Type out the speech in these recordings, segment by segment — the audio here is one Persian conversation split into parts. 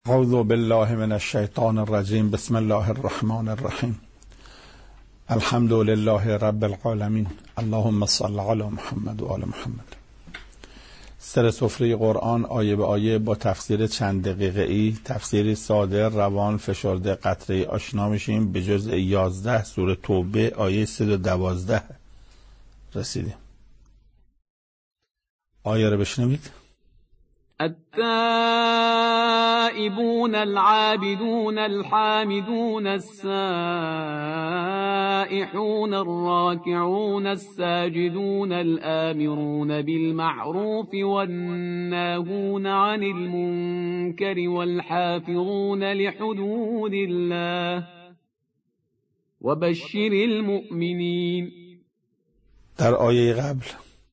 اعوذ بالله من الشیطان الرجیم. بسم الله الرحمن الرحیم. الحمد لله رب العالمین. اللهم صل علی محمد و آل محمد. سر سفره قرآن آیه به آیه با تفسیر چند دقیقه‌ای، تفسیری ساده، روان، فشرده، قطره‌ای آشنا میشیم. به جزء 11 سوره توبه آیه 312 رسیدیم. آیه رو بشنوید. التائبون العابدون الحامدون السائحون الراكعون الساجدون الآمرون بالمعروف والناهون عن المنكر والحافظون لحدود الله وبشر المؤمنین. در آیه قبل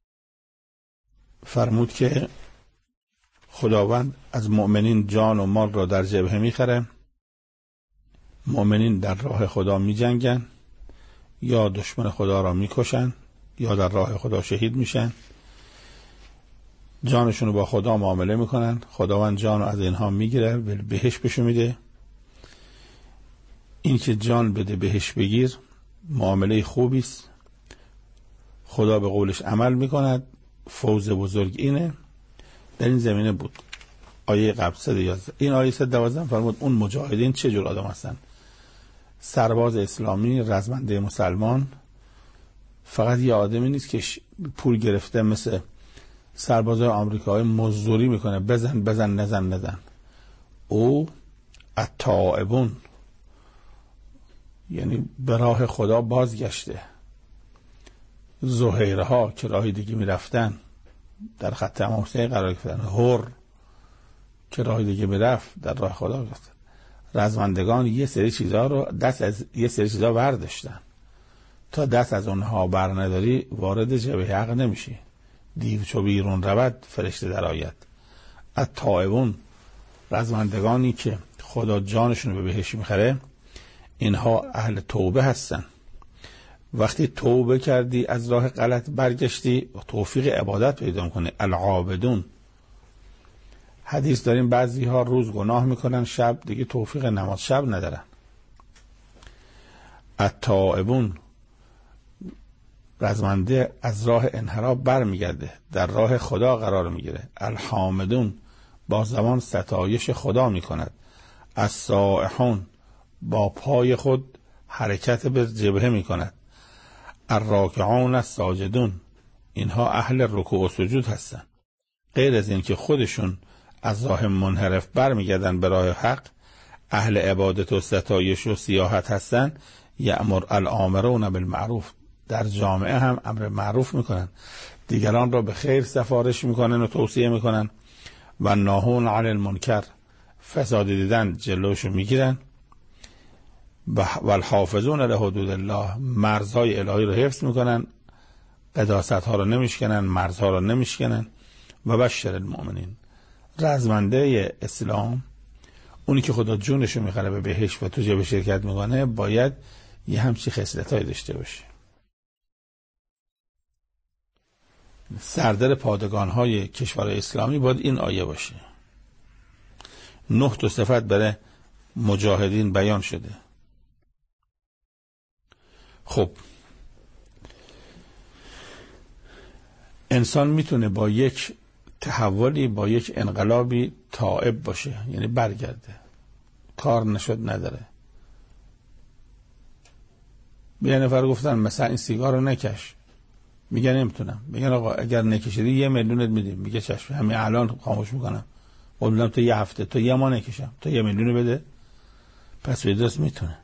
فرمود که خداوند از مؤمنین جان و مال را در جبهه میخره. مؤمنین در راه خدا میجنگن، یا دشمن خدا را میکشن یا در راه خدا شهید میشن. جانشون رو با خدا معامله میکنن. خداوند جان رو از اینها میگیره، بهش بهشون میده. این که جان بده بهش بگیر معامله خوبی است. خدا به قولش عمل میکند. فوز بزرگ اینه. در این زمینه بود آیه قبل 111. این آیه 112 فرمود اون مجاهدین چه جور آدم هستن؟ سرباز اسلامی، رزمنده مسلمان، فقط یه آدمی نیست که پول گرفته مثل سربازای آمریکایی مزدوری میکنه، بزن بزن نزن نزن. او التائبون، یعنی به راه خدا بازگشته. زهیرها که راه دیگه میرفتن در خط امامسه قرار گرفتن، هر که راه دیگه برفت در راه خدا گرفتن. رزمندگان یه سری چیزها رو دست از یه سری چیزها برداشتن. تا دست از اونها بر نداری وارد جبهه حق نمیشی. دیو چو بیرون رود فرشته در آید. التائبون، رزمندگانی که خدا جانشون رو به بهش میخره، اینها اهل توبه هستن. وقتی توبه کردی از راه غلط برگشتی و توفیق عبادت پیدا میکنی. العابدون، حدیث داریم بعضی ها روز گناه میکنن، شب دیگه توفیق نماز شب ندارن. التائبون، رزمنده از راه انحراف برمیگرده، در راه خدا قرار میگیره. الحامدون، با زبان ستایش خدا میکند. السائحون، با پای خود حرکت به جبهه میکند. الراکعون الساجدون، اینها اهل رکوع و سجود هستن. غیر از این که خودشون از راه منحرف برمیگردن به راه حق، اهل عبادت و ستایش و سیاحت هستن. یأمر الامرون بالمعروف، در جامعه هم امر معروف میکنن، دیگران را به خیر سفارش میکنن و توصیه میکنن. و ناهون عن المنکر، فساد دیدن جلوشو میگیرن. و الحافظون لحدود الله، مرزهای الهی رو حفظ میکنن، قداست ها رو نمیشکنن، مرزها رو نمیشکنن. و بشر المؤمنین، رزمنده اسلام، اونی که خدا جونشو میخره به بهشت و تو جبه شرکت میکنه، باید یه همچی خصلتایی داشته باشه. سردر پادگانهای کشور اسلامی باید این آیه باشه. 9 تا صفت برای مجاهدین بیان شده. خب انسان میتونه با یک تحولی، با یک انقلابی تائب باشه، یعنی برگرده. کار نشد نداره. یه نفر گفتن مثلا این سیگار رو نکش، میگه نمیتونم. میگن آقا اگر نکشیدی 1 میلیونت میدیم. میگه چشم، همین الان خاموش میکنم. قولم تو 1 هفته، تو 1 ماه نکشم، تو 1 میلیون بده. پس به دست میتونه.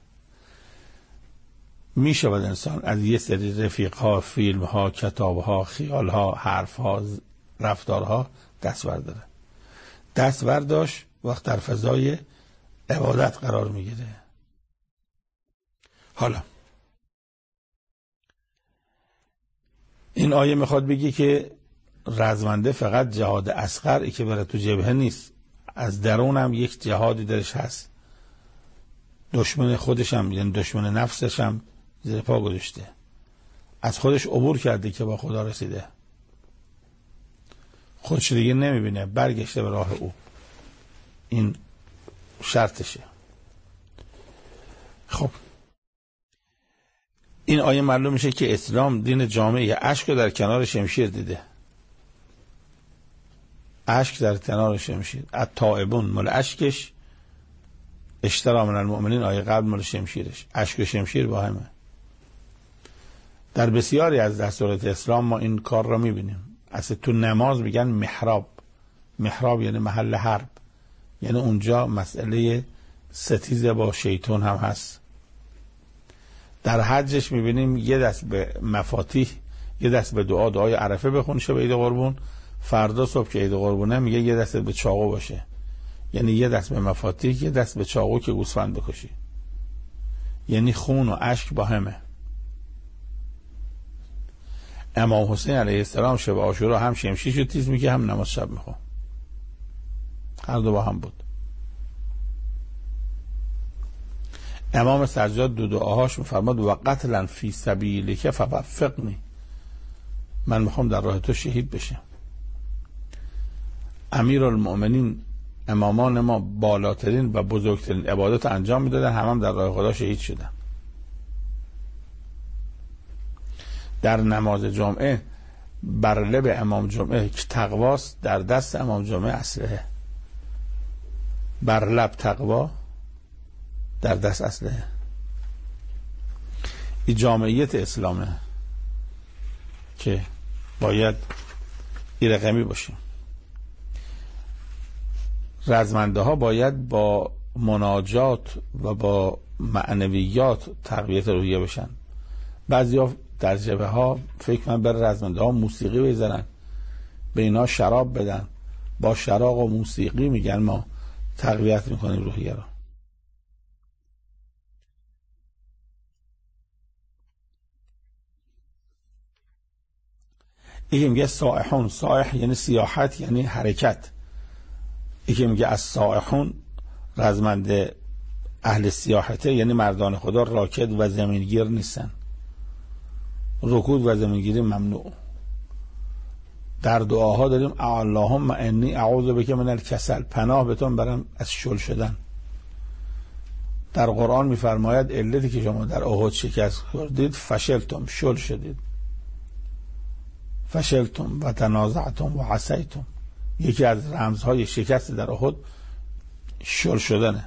میشود انسان از یه سری رفیقها، فیلمها، کتابها، خیالها، حرفها، رفتارها دست برداره. دست برداشت وقت در فضای عبادت قرار میگیره. حالا این آیه میخواد بگی که رزمنده فقط جهاد اصغری که بره تو جبهه نیست، از درون هم یک جهادی درش هست. دشمن خودش هم، یعنی دشمن نفسش هم زیر پا گذاشته، از خودش عبور کرده که با خدا رسیده، خودش دیگه نمیبینه، برگشته به راه او. این شرطشه. خب این آیه معلوم میشه که اسلام دین جامعه. اشک در کنار شمشیر دیده، اشک در کنار شمشیر. التائبون مال اشکش، اشترا من المؤمنین آیه قبل مال شمشیرش. اشک و شمشیر با همه. در بسیاری از دستورات اسلام ما این کار را میبینیم. اصلا تو نماز میگن محراب. محراب یعنی محل حرب، یعنی اونجا مسئله ستیزه با شیطان هم هست. در حجش میبینیم یه دست به مفاتیح، یه دست به دعا، دعای عرفه بخون شب عید قربون. فردا صبح که عید قربونه میگه یه دست به چاقو باشه، یعنی یه دست به مفاتیح، یه دست به چاقو که گوسفند بکشی. یعنی خون و اشک با همه. امام حسین علیه السلام شب عاشورا هم شمشیرشو تیز میگه هم نماز شب میخوام، هر دو با هم بود. امام سجاد دو دعاهاش میفرماد و قتلا فی سبیلک فوفقنی، من میخوام در راه تو شهید بشم. امیرالمؤمنین امامان ما بالاترین و بزرگترین عبادت انجام میدادن، هم در راه خدا شهید شدن. در نماز جمعه بر لب امام جمعه که تقواست، در دست امام جمعه اسلحه. بر لب تقوا، در دست اسلحه. این جامعیت اسلامه که باید این رقمی باشیم. رزمنده ها باید با مناجات و با معنویات تقویت روحیه بشن. بعضیا در جبهه ها فکر من بر رزمنده ها موسیقی بزنن، به اینا شراب بدن، با شراب و موسیقی میگن ما تقویت میکنیم روحیه را. یکی میگه سائحون، سائح یعنی سیاحت، یعنی حرکت. یکی میگه از سائحون رزمنده اهل سیاحته، یعنی مردان خدا راکد و زمینگیر نیستن. رکود و زمینگیری ممنوع. در دعاها داریم اللهم انی اعوذ بک من الکسل، پناه بتون برم از شل شدن. در قرآن میفرماید علتی که شما در احد شکست خوردید فشلتم، شل شدید. فشلتم و تنازعتم و عصیتم. یکی از رمزهای شکست در احد شل شدنه.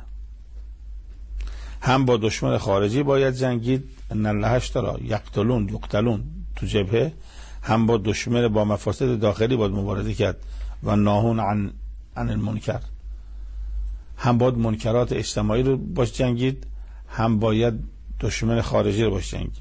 هم با دشمن خارجی باید جنگید، ان الله اشتری یقتلون یقتلون تو جبهه، هم با دشمن با مفاسد داخلی باید مبارزه کرد و ناهون عن المنکر. هم باید منکرات اجتماعی رو باش جنگید، هم باید دشمن خارجی رو باش جنگید.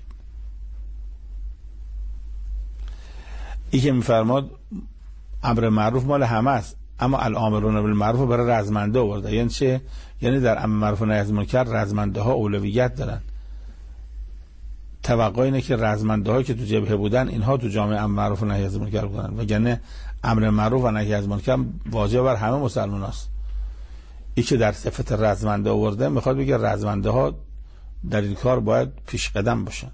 این که میفرماد امر معروف مال همه است، اما الامرون بالمعروف برای رزمنده آورده. یعنی چه؟ یعنی در امر معروف و نهی از منکر رزمنده ها اولویت دارن. توقع اینه که رزمنده ها که تو جبهه بودن اینها تو جامعه امر معروف و نهی از منکر کنن، وگرنه امر معروف و نهی از منکر واجب بر همه مسلمان است. این که در صفت رزمنده آورده میخواد بگه رزمنده ها در این کار باید پیش قدم باشن.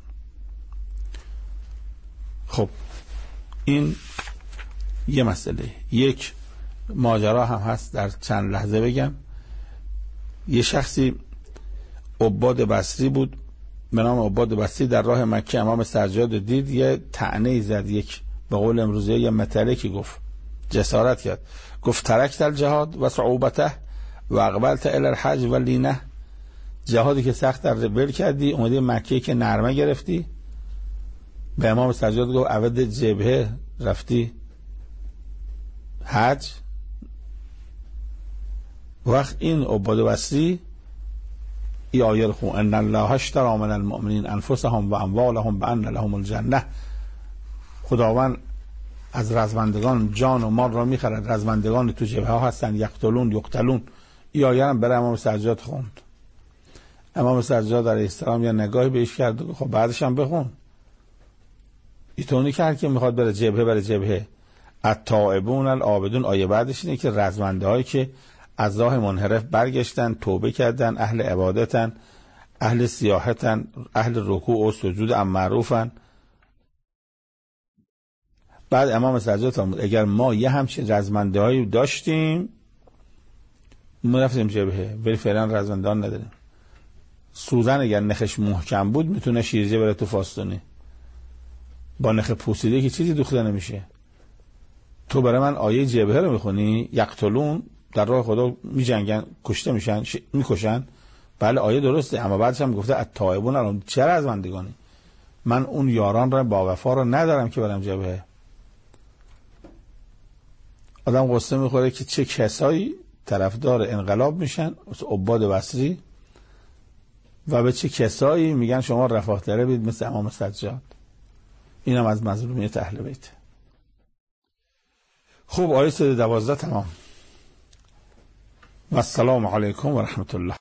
خب این یه مسئله. یک ماجرا هم هست در چند لحظه بگم. یه شخصی عباد بصری بود به نام عباد بصری، در راه مکه امام سجاد دید، یه طعنه زد، یک به قول امروزی یه متلکی گفت، جسارت کرد، گفت ترکت الجهاد و صعوبته و اقبلت الی الحج و لینه. جهادی که سخت در ول کردی، اومدی مکه که نرمه گرفتی. به امام سجاد گفت عوض جبهه رفتی حج. وقت این عباد بصری ای آیه رو خون ان الله اشتری من المؤمنین انفسهم و اموالهم بان لهم الجنه. خداوند از رزمندگان جان و مال را میخرد. رزمندگان تو جبهه ها هستن، یقتلون یقتلون. ای آیه هم برای امام سجاد خوند. امام سجاد علیه السلام یه نگاهی بهش کرد و خب بعدش هم بخون. اینطوری کرد که میخواد بره جبهه، بره جبهه. التائبون العابدون آیه بعدش اینه که رزمنده هایی که از راه منحرف برگشتن، توبه کردن، اهل عبادتن، اهل سیاحتن، اهل رکوع و سجود ام معروفن. بعد امام سجاد فرمود اگر ما یه همچین رزمنده هایی داشتیم ما رفتیم جبهه ولی فعلا رزمندان نداریم. سوزن اگر نخش محکم بود میتونه شیرجه بره تو فاستونی، با نخ پوسیده که چیزی دوخته نمیشه. تو برای من آیه جبهه رو میخونی، یقتلون در راه خدا میجنگن، کشته میشن، میکشن. بله آیه درسته، اما بعدش هم گفته التائبون الان چه رزمندگانی. من اون یاران را با وفا رو ندارم که برم جبهه. آدم قصه میخوره که چه کسایی طرفدار انقلاب میشن، مثل عباد بصری، و به چه کسایی میگن شما رفاه طلب بید مثل امام سجاد. اینم از مظلومیت اهل بیت. خب آیه 112 تمام. و السلام علیکم و رحمت الله.